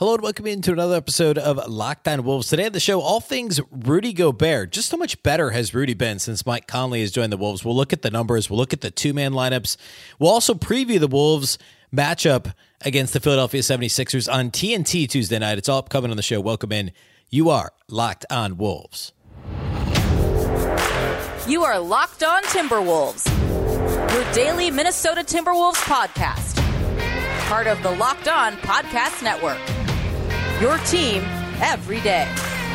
Hello and welcome into another episode of Locked On Wolves. Today on the show, all things Rudy Gobert. Just how much better has Rudy been since Mike Conley has joined the Wolves? We'll look at the numbers. We'll look at the two-man lineups. We'll also preview the Wolves matchup against the Philadelphia 76ers on TNT Tuesday night. It's all upcoming on the show. Welcome in. You are Locked On Wolves. You are Locked On Timberwolves, your daily Minnesota Timberwolves podcast. Part of the Locked On Podcast Network. Your team every day.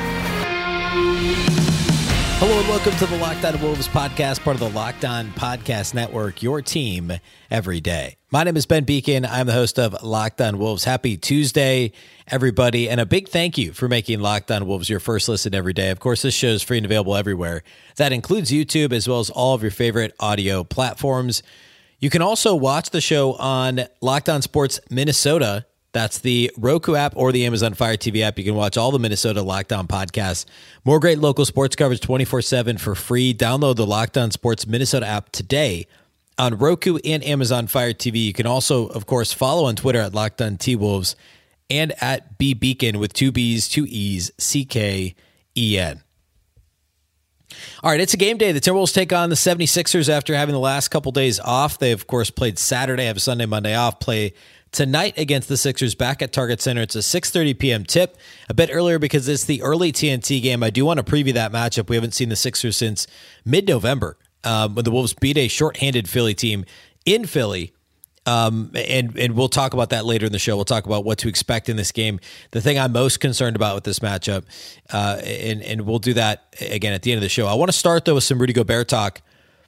Hello and welcome to the Locked On Wolves podcast, part of the Locked On Podcast Network, your team every day. My name is Ben Beacon. I'm the host of Locked On Wolves. Happy Tuesday, everybody, and a big thank you for making Locked On Wolves your first listen every day. Of course, this show is free and available everywhere. That includes YouTube as well as all of your favorite audio platforms. You can also watch the show on Locked On Sports Minnesota. That's the Roku app or the Amazon Fire TV app. You can watch all the Minnesota Locked On podcasts. More great local sports coverage 24/7 for free. Download the Locked On Sports Minnesota app today on Roku and Amazon Fire TV. You can also, of course, follow on Twitter at Locked On T-Wolves and at B Beacon with two B's, two E's, CKEN. All right, it's a game day. The Timberwolves take on the 76ers after having the last couple days off. They, of course, played Saturday, have a Sunday, Monday off, play tonight against the Sixers back at Target Center. It's a 6:30 p.m. tip, a bit earlier because it's the early TNT game. I do want to preview that matchup. We haven't seen the Sixers since mid-November when the Wolves beat a shorthanded Philly team in Philly. And we'll talk about that later in the show. We'll talk about what to expect in this game. The thing I'm most concerned about with this matchup, and we'll do that again at the end of the show. I want to start, though, with some Rudy Gobert talk.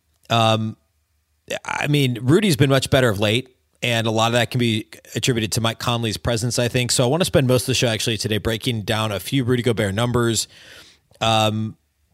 Rudy's been much better of late, and a lot of that can be attributed to Mike Conley's presence, I think. So I want to spend most of the show actually today breaking down a few Rudy Gobert numbers, why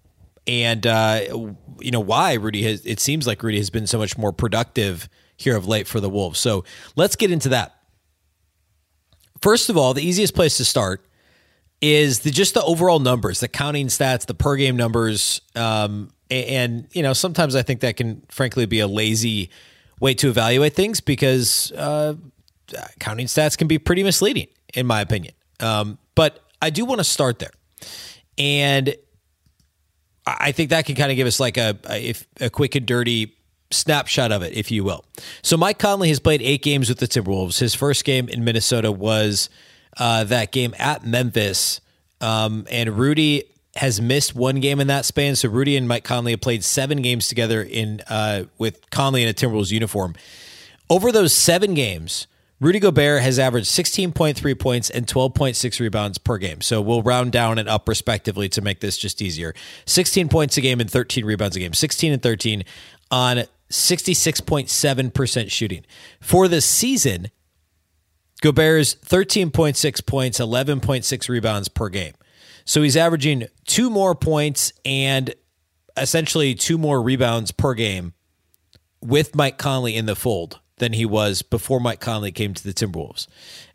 it seems like Rudy has been so much more productive here of late for the Wolves. So let's get into that. First of all, the easiest place to start is just the overall numbers, the counting stats, the per game numbers. Sometimes I think that can frankly be a lazy way to evaluate things because counting stats can be pretty misleading, in my opinion. But I do want to start there. And I think that can kind of give us like a quick and dirty snapshot of it, if you will. So Mike Conley has played 8 games with the Timberwolves. His first game in Minnesota was that game at Memphis. And Rudy has missed 1 game in that span. So Rudy and Mike Conley have played 7 games together with Conley in a Timberwolves uniform. Over those 7 games, Rudy Gobert has averaged 16.3 points and 12.6 rebounds per game. So we'll round down and up respectively to make this just easier. 16 points a game and 13 rebounds a game. 16 and 13 on 66.7% shooting. For the season, Gobert's 13.6 points, 11.6 rebounds per game. So he's averaging 2 more points and essentially 2 more rebounds per game with Mike Conley in the fold than he was before Mike Conley came to the Timberwolves.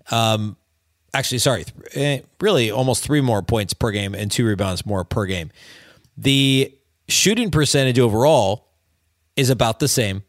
Really almost 3 more points per game and 2 rebounds more per game. The shooting percentage overall is about the same.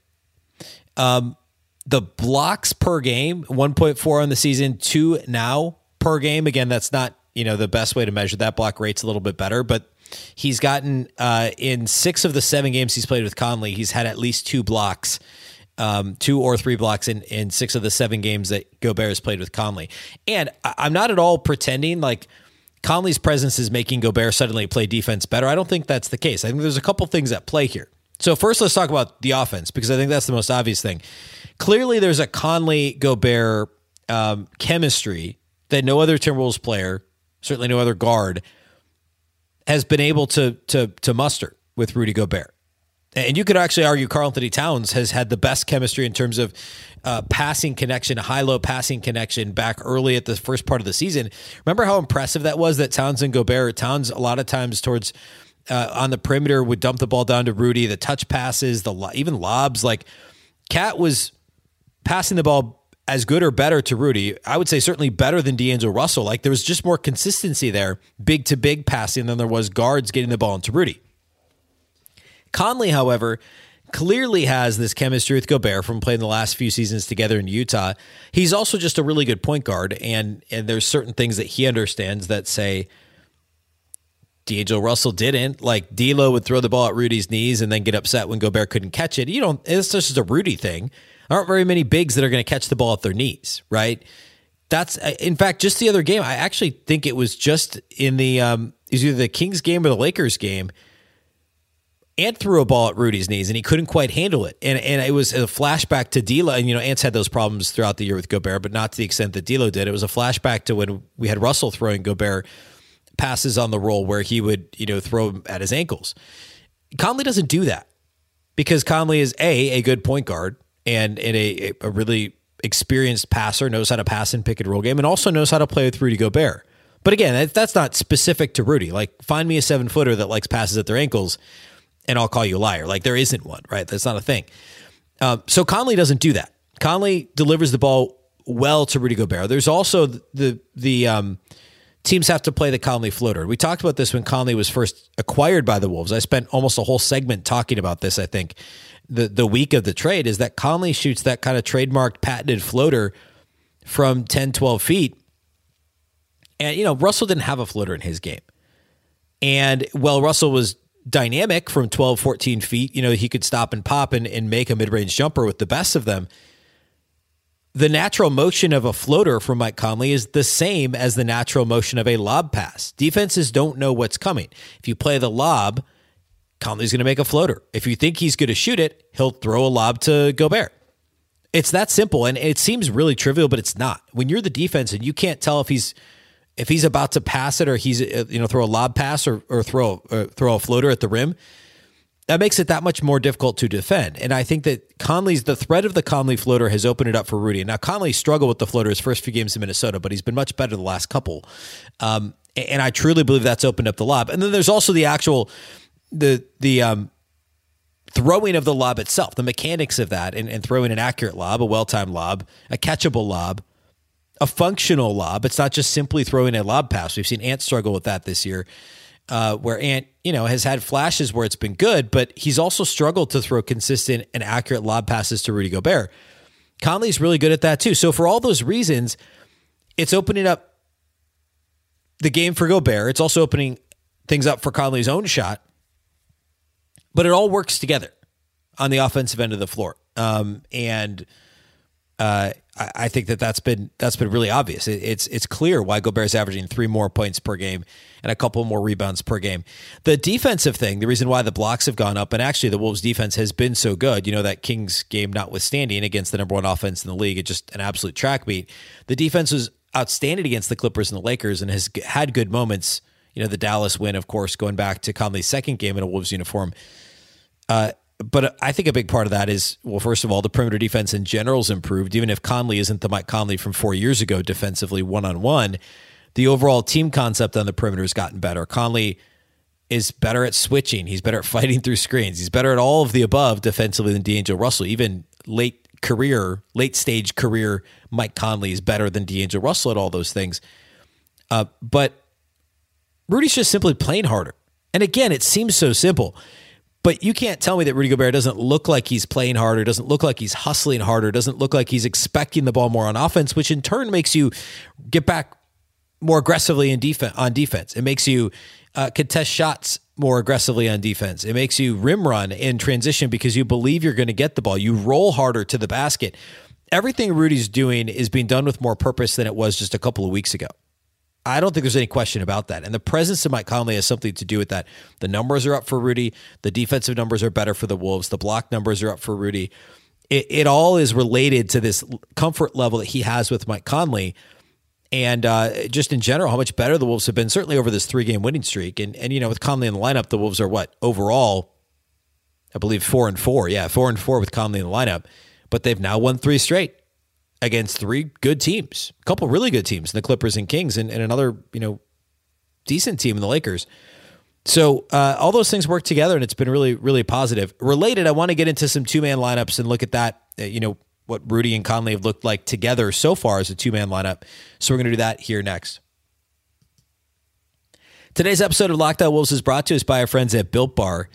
The blocks per game, 1.4 on the season, 2 now per game. Again, that's not the best way to measure that. Block rate's a little bit better, but he's gotten in 6 of the 7 games he's played with Conley, he's had at least 2 blocks, 2 or 3 blocks in 6 of the 7 games that Gobert has played with Conley. And I'm not at all pretending like Conley's presence is making Gobert suddenly play defense better. I don't think that's the case. I think there's a couple things at play here. So first, let's talk about the offense, because I think that's the most obvious thing. Clearly, there's a Conley-Gobert chemistry that no other Timberwolves player, certainly no other guard, has been able to muster with Rudy Gobert. And you could actually argue Karl-Anthony Towns has had the best chemistry in terms of passing connection, high-low passing connection back early at the first part of the season. Remember how impressive that was, that Towns and Gobert, Towns a lot of times towards on the perimeter would dump the ball down to Rudy, the touch passes, even lobs. Like Cat was passing the ball as good or better to Rudy. I would say certainly better than D'Angelo Russell. Like there was just more consistency there, big to big passing, than there was guards getting the ball into Rudy. Conley, however, clearly has this chemistry with Gobert from playing the last few seasons together in Utah. He's also just a really good point guard, and there's certain things that he understands that say D'Angelo Russell didn't. Like D'Lo would throw the ball at Rudy's knees and then get upset when Gobert couldn't catch it. It's just a Rudy thing. There aren't very many bigs that are going to catch the ball at their knees, right? That's, in fact, just the other game, I actually think it was just in the, it was either the Kings game or the Lakers game. Ant threw a ball at Rudy's knees and he couldn't quite handle it. And it was a flashback to D'Lo. And, Ant's had those problems throughout the year with Gobert, but not to the extent that D'Lo did. It was a flashback to when we had Russell throwing Gobert passes on the roll where he would, throw at his ankles. Conley doesn't do that because Conley is a good point guard and a really experienced passer, knows how to pass in pick and roll game, and also knows how to play with Rudy Gobert. But again, that's not specific to Rudy. Like, find me a 7-footer that likes passes at their ankles and I'll call you a liar. Like, there isn't one, right? That's not a thing. So Conley doesn't do that. Conley delivers the ball well to Rudy Gobert. There's also the teams have to play the Conley floater. We talked about this when Conley was first acquired by the Wolves. I spent almost a whole segment talking about this, I think, the week of the trade, is that Conley shoots that kind of trademarked, patented floater from 10, 12 feet. And, Russell didn't have a floater in his game. And while Russell was dynamic from 12, 14 feet, he could stop and pop and make a mid-range jumper with the best of them. The natural motion of a floater from Mike Conley is the same as the natural motion of a lob pass. Defenses don't know what's coming. If you play the lob, Conley's going to make a floater. If you think he's going to shoot it, he'll throw a lob to Gobert. It's that simple, and it seems really trivial, but it's not. When you're the defense and you can't tell if he's about to pass it or he's throw a lob pass or throw a floater at the rim, that makes it that much more difficult to defend. And I think that the threat of the Conley floater has opened it up for Rudy. Now, Conley struggled with the floater his first few games in Minnesota, but he's been much better the last couple. And I truly believe that's opened up the lob. And then there's also the actual the throwing of the lob itself, the mechanics of that, and throwing an accurate lob, a well-timed lob, a catchable lob, a functional lob. It's not just simply throwing a lob pass. We've seen Ant struggle with that this year, where Ant, has had flashes where it's been good, but he's also struggled to throw consistent and accurate lob passes to Rudy Gobert. Conley's really good at that too. So for all those reasons, it's opening up the game for Gobert. It's also opening things up for Conley's own shot, but it all works together on the offensive end of the floor. I think that's been really obvious. It's clear why Gobert's averaging 3 more points per game and a couple more rebounds per game. The defensive thing, the reason why the blocks have gone up, and actually the Wolves defense has been so good, that Kings game notwithstanding against the number 1 offense in the league, it's just an absolute track meet. The defense was outstanding against the Clippers and the Lakers and has had good moments. The Dallas win, of course, going back to Conley's second game in a Wolves uniform. But I think a big part of that is, well, first of all, the perimeter defense in general has improved. Even if Conley isn't the Mike Conley from 4 years ago defensively one-on-one, the overall team concept on the perimeter has gotten better. Conley is better at switching. He's better at fighting through screens. He's better at all of the above defensively than D'Angelo Russell. Even late-stage career Mike Conley is better than D'Angelo Russell at all those things. But Rudy's just simply playing harder. And again, it seems so simple. But you can't tell me that Rudy Gobert doesn't look like he's playing harder, doesn't look like he's hustling harder, doesn't look like he's expecting the ball more on offense, which in turn makes you get back more aggressively on defense. It makes you contest shots more aggressively on defense. It makes you rim run in transition because you believe you're going to get the ball. You roll harder to the basket. Everything Rudy's doing is being done with more purpose than it was just a couple of weeks ago. I don't think there's any question about that. And the presence of Mike Conley has something to do with that. The numbers are up for Rudy. The defensive numbers are better for the Wolves. The block numbers are up for Rudy. It all is related to this comfort level that he has with Mike Conley. And just in general, how much better the Wolves have been, certainly over this 3-game winning streak. And with Conley in the lineup, the Wolves are overall, I believe 4-4. Yeah, 4-4 with Conley in the lineup. But they've now won 3 straight against 3 good teams, a couple really good teams, the Clippers and Kings, and another, decent team in the Lakers. So all those things work together, and it's been really, really positive. Related, I want to get into some 2-man lineups and look at that, what Rudy and Conley have looked like together so far as a 2-man lineup. So we're going to do that here next. Today's episode of Locked On Wolves is brought to us by our friends at Built Bar.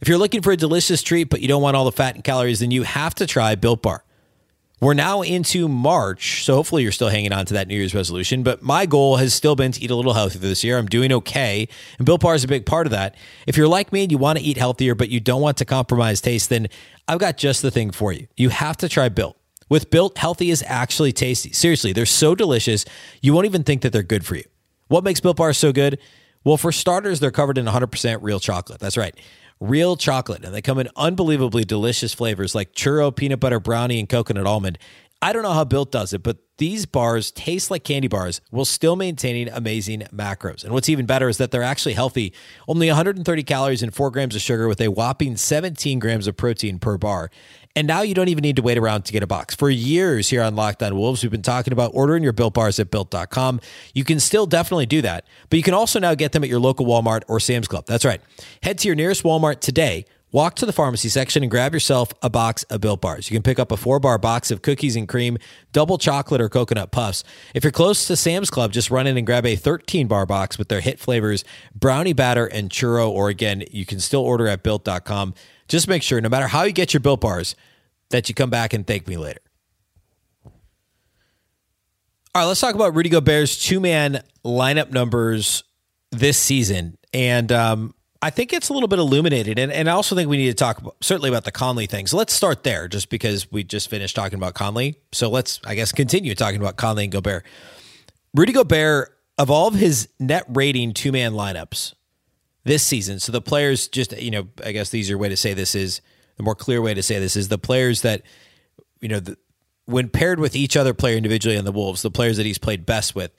If you're looking for a delicious treat, but you don't want all the fat and calories, then you have to try Built Bar. We're now into March, so hopefully you're still hanging on to that New Year's resolution, but my goal has still been to eat a little healthier this year. I'm doing okay, and Built Bar is a big part of that. If you're like me and you want to eat healthier, but you don't want to compromise taste, then I've got just the thing for you. You have to try Built. With Built, healthy is actually tasty. Seriously, they're so delicious, you won't even think that they're good for you. What makes Built Bar so good? Well, for starters, they're covered in 100% real chocolate. That's right. Real chocolate, and they come in unbelievably delicious flavors like churro, peanut butter brownie, and coconut almond. I don't know how Built does it, but these bars taste like candy bars while still maintaining amazing macros. And what's even better is that they're actually healthy. Only 130 calories and 4 grams of sugar with a whopping 17 grams of protein per bar. And now you don't even need to wait around to get a box. For years here on Locked On Wolves, we've been talking about ordering your Built Bars at Built.com. You can still definitely do that, but you can also now get them at your local Walmart or Sam's Club. That's right. Head to your nearest Walmart today, walk to the pharmacy section, and grab yourself a box of Built Bars. You can pick up a 4-bar box of cookies and cream, double chocolate or coconut puffs. If you're close to Sam's Club, just run in and grab a 13-bar box with their hit flavors, brownie batter and churro, or again, you can still order at Built.com. Just make sure, no matter how you get your Built Bars, that you come back and thank me later. All right, let's talk about Rudy Gobert's 2-man lineup numbers this season. And I think it's a little bit illuminated. And I also think we need to talk certainly about the Conley thing. So let's start there just because we just finished talking about Conley. So let's, I guess, continue talking about Conley and Gobert. Rudy Gobert, of all of his net rating 2-man lineups this season, so the players just, I guess the easier way to say this is, the more clear way to say this is the players that, when paired with each other player individually on the Wolves, the players that he's played best with,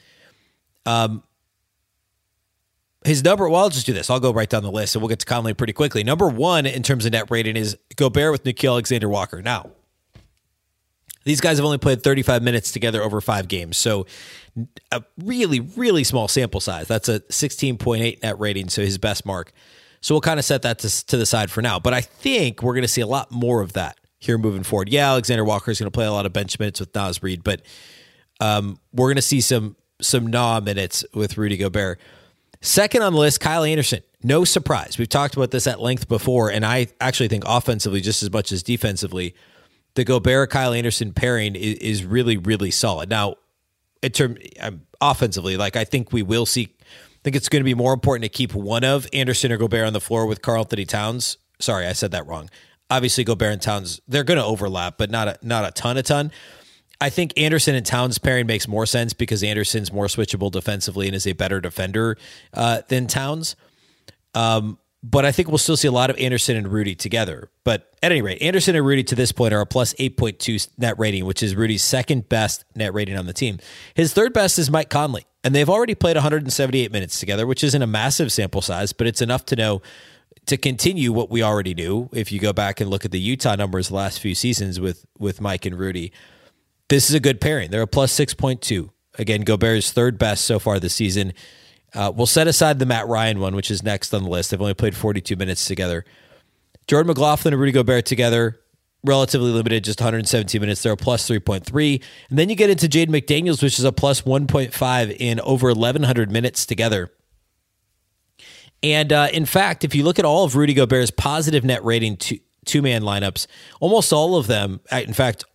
his number, well, I'll just do this. I'll go right down the list and we'll get to Conley pretty quickly. Number 1 in terms of net rating is Gobert with Nickeil Alexander-Walker. Now, these guys have only played 35 minutes together over 5 games. So a really, really small sample size. That's a 16.8 net rating. So his best mark. So we'll kind of set that to the side for now. But I think we're going to see a lot more of that here moving forward. Yeah, Alexander Walker is going to play a lot of bench minutes with Naz Reid, but we're going to see some NAW minutes with Rudy Gobert. Second on the list, Kyle Anderson. No surprise. We've talked about this at length before, and I actually think offensively just as much as defensively, the Gobert-Kyle Anderson pairing is really, really solid. Now, in terms offensively, I think we will see. I think it's going to be more important to keep one of Anderson or Gobert on the floor with Karl-Anthony Towns. Sorry, I said that wrong. Obviously, Gobert and Towns, they're going to overlap, but not a ton. I think Anderson and Towns pairing makes more sense because Anderson's more switchable defensively and is a better defender than Towns. But I think we'll still see a lot of Anderson and Rudy together. But at any rate, Anderson and Rudy to this point are a plus 8.2 net rating, which is Rudy's second best net rating on the team. His third best is Mike Conley. And they've already played 178 minutes together, which isn't a massive sample size, but it's enough to know to continue what we already knew. If you go back and look at the Utah numbers the last few seasons with Mike and Rudy, this is a good pairing. They're a plus 6.2. Again, Gobert's third best so far this season. We'll set aside the Matt Ryan one, which is next on the list. They've only played 42 minutes together. Jordan McLaughlin and Rudy Gobert together, relatively limited, just 117 minutes. They're a plus 3.3. And then you get into Jaden McDaniels, which is a plus 1.5 in over 1,100 minutes together. And in fact, if you look at all of Rudy Gobert's positive net rating 2-man lineups, almost all of them, in fact,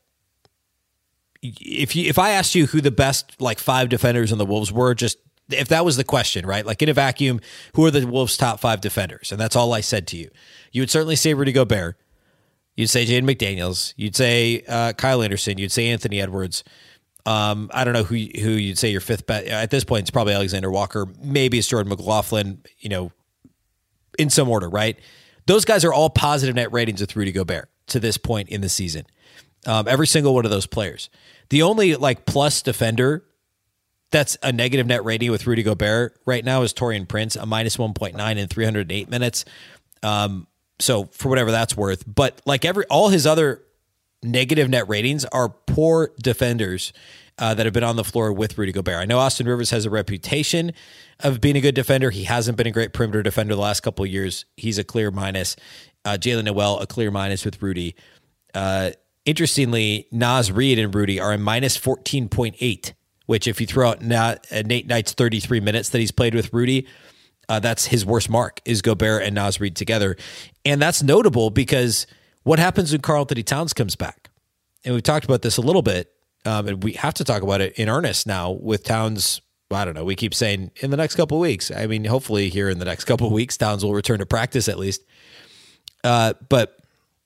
if I asked you who the best 5 defenders on the Wolves were, just if that was the question, right? In a vacuum, who are the Wolves' top 5 defenders? And that's all I said to you. You would certainly say Rudy Gobert. You'd say Jaden McDaniels. You'd say Kyle Anderson. You'd say Anthony Edwards. I don't know who you'd say your 5th best. At this point, it's probably Alexander Walker. Maybe it's Jordan McLaughlin, in some order, right? Those guys are all positive net ratings with Rudy Gobert to this point in the season. Every single one of those players. The only plus defender that's a negative net rating with Rudy Gobert right now is Taurean Prince, a minus 1.9 in 308 minutes. So for whatever that's worth, but all his other negative net ratings are poor defenders that have been on the floor with Rudy Gobert. I know Austin Rivers has a reputation of being a good defender. He hasn't been a great perimeter defender the last couple of years. He's a clear minus. Jaylen Nowell, a clear minus with Rudy. Interestingly, Naz Reid and Rudy are a minus 14.8, which if you throw out Nate Knight's 33 minutes that he's played with Rudy, That's his worst mark, is Gobert and Naz Reid together. And that's notable because what happens when Karl-Anthony Towns comes back? And we've talked about this a little bit, and we have to talk about it in earnest now with Towns. I don't know. We keep saying in the next couple of weeks. I mean, hopefully here in the next couple of weeks, Towns will return to practice at least. But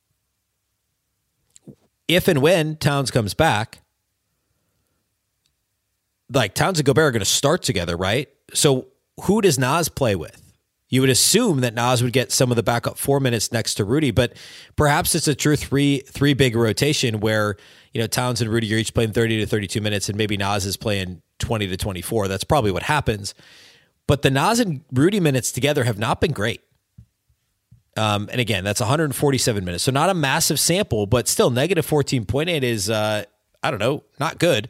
if and when Towns comes back, like Towns and Gobert are going to start together, right? So who does Naz play with? You would assume that Naz would get some of the backup 4 minutes next to Rudy, but perhaps it's a true three big rotation where, Towns and Rudy are each playing 30 to 32 minutes and maybe Naz is playing 20 to 24. That's probably what happens. But the Naz and Rudy minutes together have not been great. And again, that's 147 minutes. So not a massive sample, but still negative 14.8 is, not good.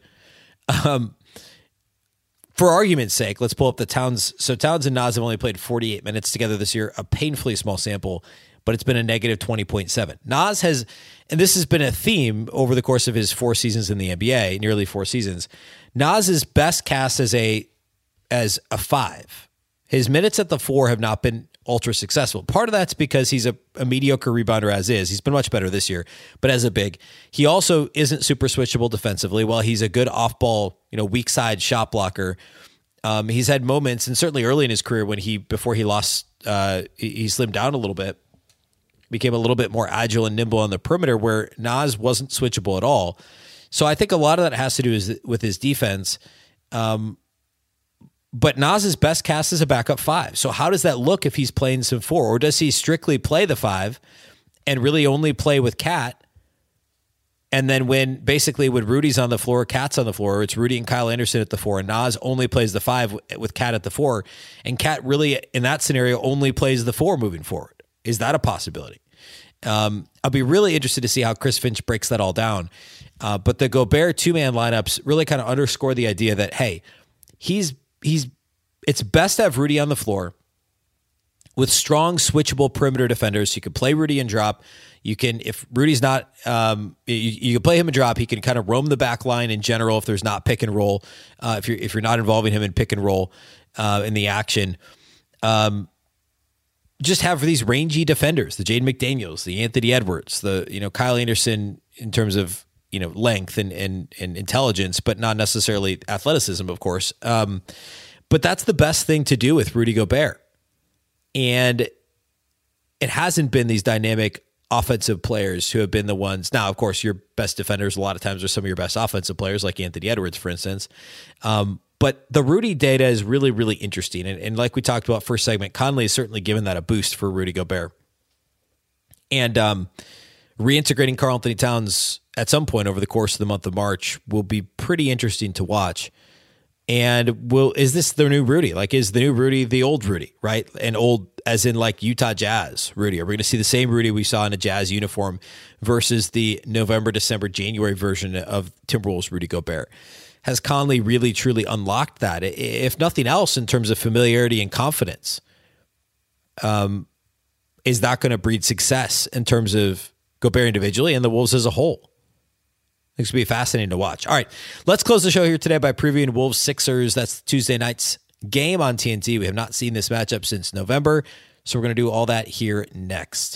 For argument's sake, let's pull up the Towns. So Towns and Naz have only played 48 minutes together this year, a painfully small sample, but it's been a negative 20.7. Naz has, and this has been a theme over the course of his 4 seasons in the NBA, nearly 4 seasons. Naz is best cast as a 5. His minutes at the 4 have not been ultra successful. Part of that's because he's a mediocre rebounder as is. He's been much better this year, but as a big, he also isn't super switchable defensively. While he's a good off-ball, weak side shot blocker, he's had moments, and certainly early in his career before he lost, he slimmed down a little bit, became a little bit more agile and nimble on the perimeter where Naz wasn't switchable at all. So I think a lot of that has to do with his defense. But Naz is best cast as a backup 5. So how does that look if he's playing some 4? Or does he strictly play the 5 and really only play with Cat? And then when Rudy's on the floor, Cat's on the floor, it's Rudy and Kyle Anderson at the 4, and Naz only plays the 5 with Cat at the 4. And Cat really, in that scenario, only plays the 4 moving forward. Is that a possibility? I'll be really interested to see how Chris Finch breaks that all down. But the Gobert 2-man lineups really kind of underscore the idea that, hey, it's best to have Rudy on the floor with strong switchable perimeter defenders. You can play Rudy and drop. You can, if Rudy's not, you can play him and drop. He can kind of roam the back line in general if there's not pick and roll. If you're not involving him in pick and roll in the action, just have these rangy defenders, the Jaden McDaniels, the Anthony Edwards, the Kyle Anderson in terms of length and intelligence, but not necessarily athleticism, of course. But that's the best thing to do with Rudy Gobert. And it hasn't been these dynamic offensive players who have been the ones. Now, of course, your best defenders a lot of times are some of your best offensive players, like Anthony Edwards, for instance. But the Rudy data is really, really interesting. And like we talked about first segment, Conley has certainly given that a boost for Rudy Gobert. And reintegrating Karl-Anthony Towns at some point over the course of the month of March will be pretty interesting to watch. And is this the new Rudy? Like, is the new Rudy the old Rudy, right? And old as in like Utah Jazz Rudy? Are we going to see the same Rudy we saw in a Jazz uniform versus the November, December, January version of Timberwolves Rudy Gobert? Has Conley really, truly unlocked that? If nothing else, in terms of familiarity and confidence, is that going to breed success in terms of Gobert individually and the Wolves as a whole? It's going to be fascinating to watch. All right, let's close the show here today by previewing Wolves Sixers. That's Tuesday night's game on TNT. We have not seen this matchup since November, so we're going to do all that here next.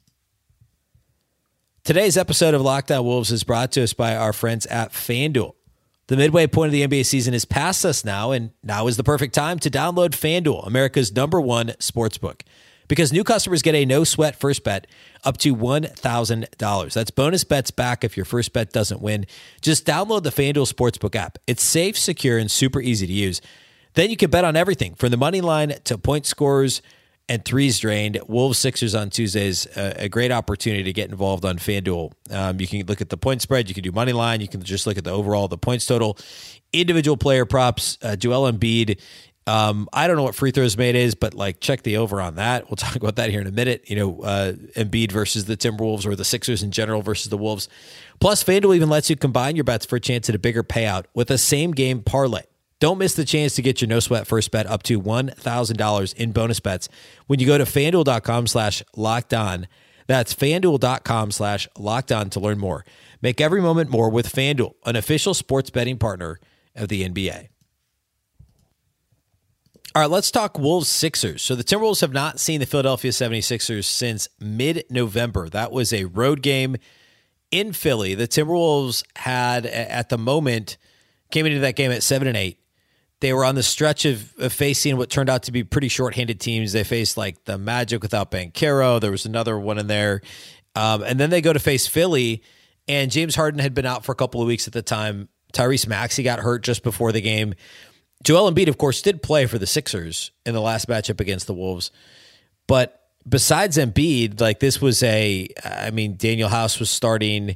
Today's episode of Locked On Wolves is brought to us by our friends at FanDuel. The midway point of the NBA season is past us now, and now is the perfect time to download FanDuel, America's #1 sportsbook. Because new customers get a no-sweat first bet up to $1,000. That's bonus bets back if your first bet doesn't win. Just download the FanDuel Sportsbook app. It's safe, secure, and super easy to use. Then you can bet on everything from the money line to point scores and threes drained. Wolves Sixers on Tuesdays, a great opportunity to get involved on FanDuel. You can look at the point spread. You can do money line. You can just look at the points total. Individual player props, Joel Embiid. I don't know what free throws made is, but check the over on that. We'll talk about that here in a minute. Embiid versus the Timberwolves, or the Sixers in general versus the Wolves. Plus, FanDuel even lets you combine your bets for a chance at a bigger payout with a same game parlay. Don't miss the chance to get your no sweat first bet up to $1,000 in bonus bets when you go to FanDuel.com/lockedon. That's FanDuel.com/lockedon to learn more. Make every moment more with FanDuel, an official sports betting partner of the NBA. All right, let's talk Wolves Sixers. So the Timberwolves have not seen the Philadelphia 76ers since mid-November. That was a road game in Philly. The Timberwolves had, at the moment, came into that game at 7-8. They were on the stretch of facing what turned out to be pretty shorthanded teams. They faced like the Magic without Banchero. There was another one in there. And then they go to face Philly, and James Harden had been out for a couple of weeks at the time. Tyrese Maxey got hurt just before the game. Joel Embiid, of course, did play for the Sixers in the last matchup against the Wolves. But besides Embiid, like this was Daniel House was starting.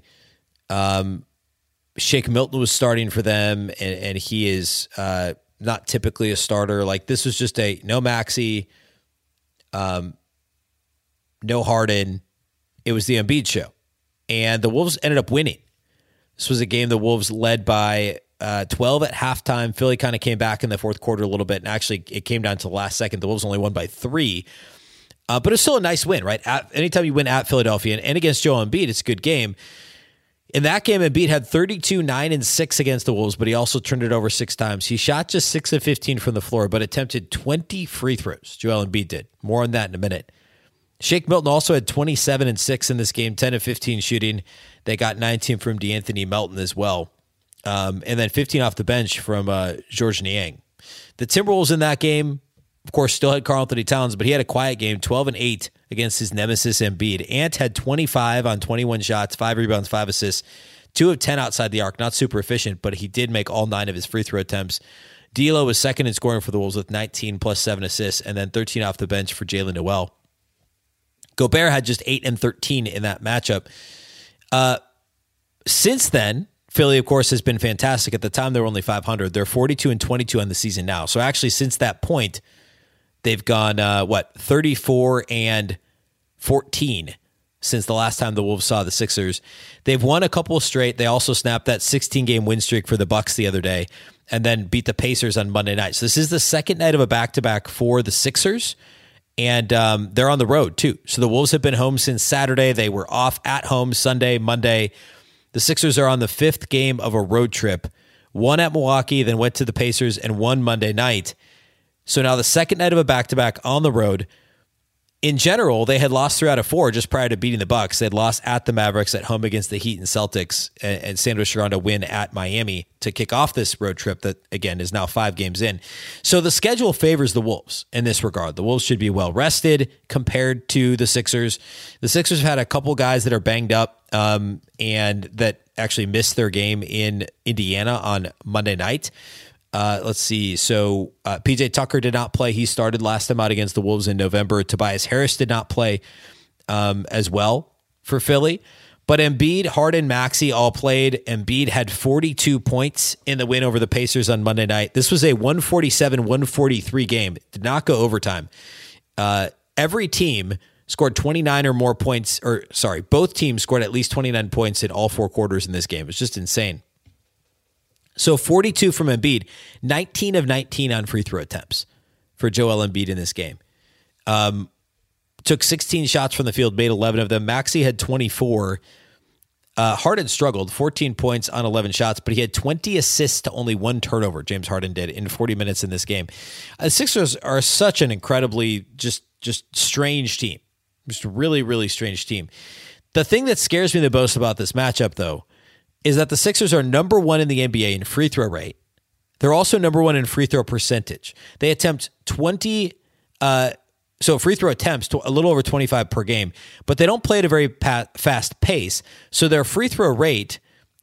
Shake Milton was starting for them, and he is not typically a starter. Like this was just no Maxey, no Harden. It was the Embiid show. And the Wolves ended up winning. This was a game the Wolves led by 12 at halftime. Philly kind of came back in the fourth quarter a little bit, and actually it came down to the last second. The Wolves only won by 3, but it's still a nice win, right? Anytime you win at Philadelphia and against Joel Embiid, it's a good game. In that game, Embiid had 32, 9, and 6 against the Wolves, but he also turned it over 6 times. He shot just 6 of 15 from the floor, but attempted 20 free throws. Joel Embiid did. More on that in a minute. Shake Milton also had 27 and 6 in this game, 10 of 15 shooting. They got 19 from DeAnthony Melton as well. And then 15 off the bench from Georges Niang. The Timberwolves in that game, of course, still had Karl-Anthony Towns, but he had a quiet game, 12 and 8 against his nemesis Embiid. Ant had 25 on 21 shots, 5 rebounds, 5 assists, 2 of 10 outside the arc. Not super efficient, but he did make all 9 of his free throw attempts. D'Lo was second in scoring for the Wolves with 19 plus 7 assists, and then 13 off the bench for Jalen Noel. Gobert had just 8 and 13 in that matchup. Since then, Philly, of course, has been fantastic. At the time, they were only 500. They're 42 and 22 on the season now. So actually, since that point, they've gone, 34 and 14 since the last time the Wolves saw the Sixers. They've won a couple straight. They also snapped that 16-game win streak for the Bucks the other day and then beat the Pacers on Monday night. So this is the second night of a back-to-back for the Sixers, and they're on the road, too. So the Wolves have been home since Saturday. They were off at home Sunday, Monday. The Sixers are on the 5th game of a road trip, one at Milwaukee, then went to the Pacers, and one Monday night. So now the second night of a back-to-back on the road. In general, they had lost 3 out of 4 just prior to beating the Bucks. They had lost at the Mavericks, at home against the Heat and Celtics, and Sandro Sharonda win at Miami to kick off this road trip that, again, is now 5 games in. So the schedule favors the Wolves in this regard. The Wolves should be well-rested compared to the Sixers. The Sixers have had a couple guys that are banged up and that actually missed their game in Indiana on Monday night. Let's see. So PJ Tucker did not play. He started last time out against the Wolves in November. Tobias Harris did not play as well for Philly. But Embiid, Harden, Maxey all played. Embiid had 42 points in the win over the Pacers on Monday night. This was a 147-143 game. It did not go overtime. Every team scored 29 or more points. Both teams scored at least 29 points in all 4 quarters in this game. It's just insane. So 42 from Embiid, 19 of 19 on free throw attempts for Joel Embiid in this game. Took 16 shots from the field, made 11 of them. Maxey had 24. Harden struggled, 14 points on 11 shots, but he had 20 assists to only 1 turnover, James Harden did, in 40 minutes in this game. The Sixers are such an incredibly just strange team. Just a really, really strange team. The thing that scares me the most about this matchup, though, is that the Sixers are number 1 in the NBA in free throw rate. They're also number 1 in free throw percentage. They attempt 20, free throw attempts to a little over 25 per game, but they don't play at a very fast pace. So their free throw rate,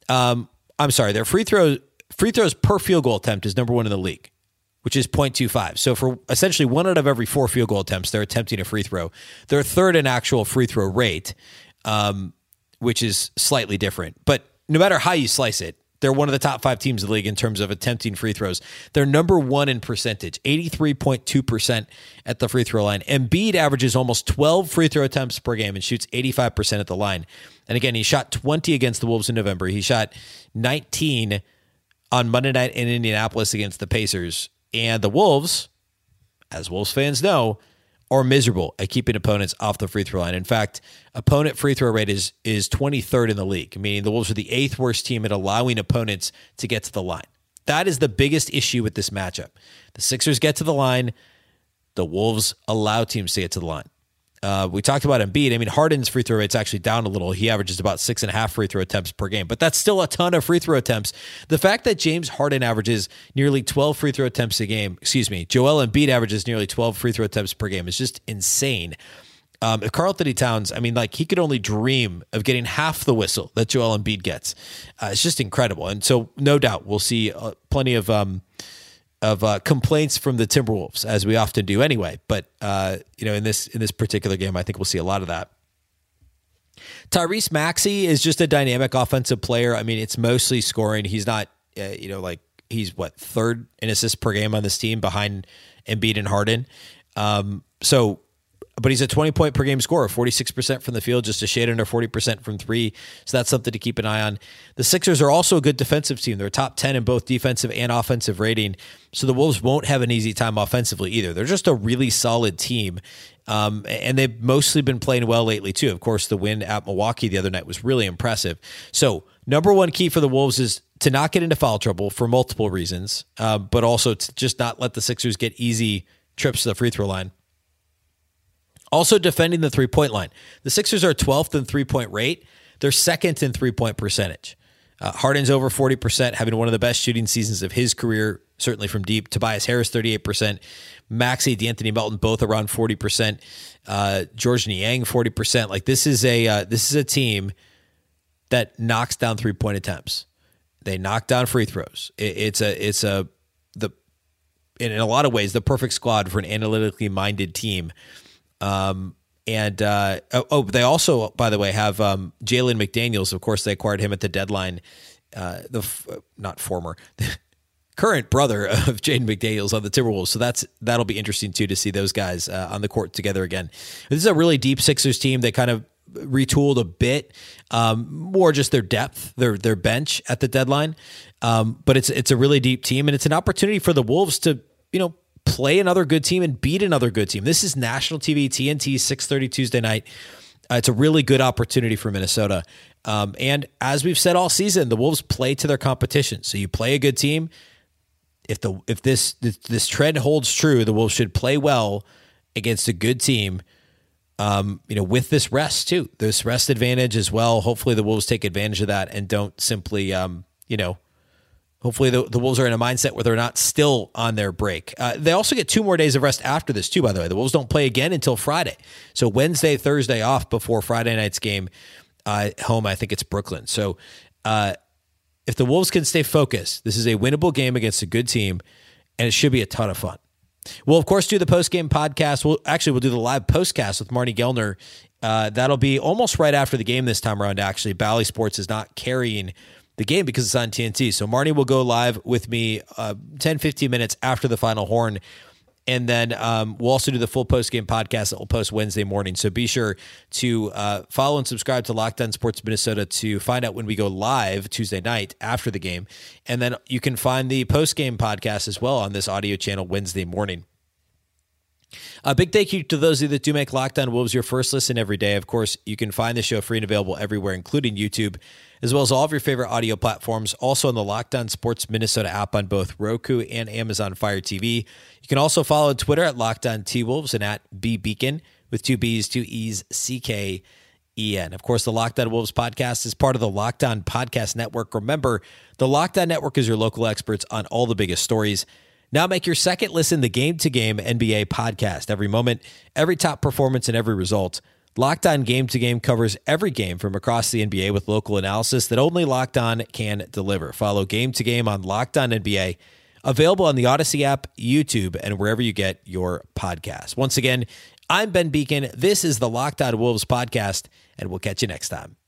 their free throws per field goal attempt is number 1 in the league, which is 0.25. So for essentially 1 out of every 4 field goal attempts, they're attempting a free throw. They're 3rd in actual free throw rate, which is slightly different. But no matter how you slice it, they're one of the top 5 teams in the league in terms of attempting free throws. They're number 1 in percentage, 83.2% at the free throw line. Embiid averages almost 12 free throw attempts per game and shoots 85% at the line. And again, he shot 20 against the Wolves in November. He shot 19 on Monday night in Indianapolis against the Pacers. And the Wolves, as Wolves fans know, are miserable at keeping opponents off the free throw line. In fact, opponent free throw rate is 23rd in the league, meaning the Wolves are the 8th worst team at allowing opponents to get to the line. That is the biggest issue with this matchup. The Sixers get to the line. The Wolves allow teams to get to the line. We talked about Embiid. I mean, Harden's free throw rate's actually down a little. He averages about 6.5 free throw attempts per game, but that's still a ton of free throw attempts. The fact that James Harden averages nearly 12 free throw attempts a game, Joel Embiid averages nearly 12 free throw attempts per game is just insane. If Karl-Anthony Towns, I mean, like, he could only dream of getting half the whistle that Joel Embiid gets. It's just incredible. And so no doubt we'll see plenty of complaints from the Timberwolves, as we often do anyway. But in this particular game, I think we'll see a lot of that. Tyrese Maxey is just a dynamic offensive player. I mean, it's mostly scoring. He's not, he's third in assists per game on this team behind Embiid and Harden. But he's a 20-point per game scorer, 46% from the field, just a shade under 40% from three. So that's something to keep an eye on. The Sixers are also a good defensive team. They're top 10 in both defensive and offensive rating. So the Wolves won't have an easy time offensively either. They're just a really solid team. And they've mostly been playing well lately too. Of course, the win at Milwaukee the other night was really impressive. So number one key for the Wolves is to not get into foul trouble for multiple reasons, but also to just not let the Sixers get easy trips to the free throw line. Also defending the three-point line. The Sixers are 12th in three-point rate. They're second in three-point percentage. Harden's over 40%, having one of the best shooting seasons of his career, certainly from deep. Tobias Harris, 38%. Maxey, D'Anthony Melton, both around 40%. Georges Niang, 40%. Like, this is a team that knocks down three-point attempts. They knock down free throws. In a lot of ways, the perfect squad for an analytically minded team. They also, by the way, have Jalen McDaniels. Of course, they acquired him at the deadline. Current brother of Jaden McDaniels on the Timberwolves. So that'll be interesting too to see those guys on the court together again. This is a really deep Sixers team. They kind of retooled a bit, more just their depth, their bench at the deadline. But it's a really deep team, and it's an opportunity for the Wolves to play another good team and beat another good team. This is national TV, TNT, 6:30 Tuesday night. It's a really good opportunity for Minnesota. And as we've said all season, the Wolves play to their competition. So you play a good team. If this trend holds true, the Wolves should play well against a good team. With this rest too, this rest advantage as well. Hopefully the Wolves take advantage of that and don't simply, hopefully the Wolves are in a mindset where they're not still on their break. They also get 2 more days of rest after this too, by the way. The Wolves don't play again until Friday. So Wednesday, Thursday off before Friday night's game home. I think it's Brooklyn. So if the Wolves can stay focused, this is a winnable game against a good team, and it should be a ton of fun. We'll, of course, do the post-game podcast. We'll do the live postcast with Marnie Gellner. That'll be almost right after the game this time around, actually. Bally Sports is not carrying the game because it's on TNT. So Marnie will go live with me 10, 15 minutes after the final horn. And then we'll also do the full post-game podcast that we'll post Wednesday morning. So be sure to follow and subscribe to Locked On Sports Minnesota to find out when we go live Tuesday night after the game. And then you can find the post-game podcast as well on this audio channel Wednesday morning. A big thank you to those of you that do make Locked On Wolves your first listen every day. Of course, you can find the show free and available everywhere, including YouTube, as well as all of your favorite audio platforms. Also on the Locked On Sports Minnesota app on both Roku and Amazon Fire TV. You can also follow Twitter at Locked On T-Wolves and at BBeacon with 2 B's, 2 E's, CKEN. Of course, the Locked On Wolves podcast is part of the Locked On Podcast Network. Remember, the Locked On Network is your local experts on all the biggest stories. Now make your second listen the Game to Game NBA podcast. Every moment, every top performance, and every result. Locked On Game to Game covers every game from across the NBA with local analysis that only Locked On can deliver. Follow Game to Game on Locked On NBA, available on the Odyssey app, YouTube, and wherever you get your podcasts. Once again, I'm Ben Beacon. This is the Locked On Wolves podcast, and we'll catch you next time.